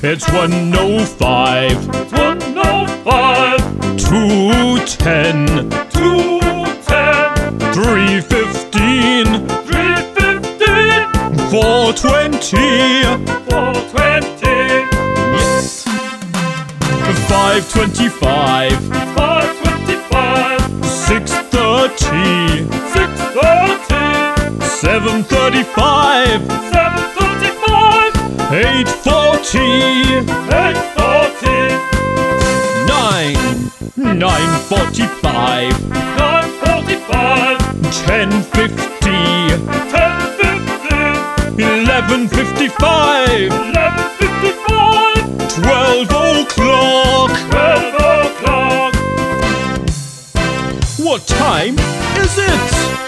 It's 1:05. It's 1:05. 2:10. 2:10. 3:15. 3:15. 4:20. 4:20. Yes. 5:25. 5:25. 6:30. 6:30. 7:35. 7:35. 8:40. 8:40. 9:45. 9:45. 10:50. 10:50. 11:55. 11:55. 12 o'clock. 12 o'clock. What time is it?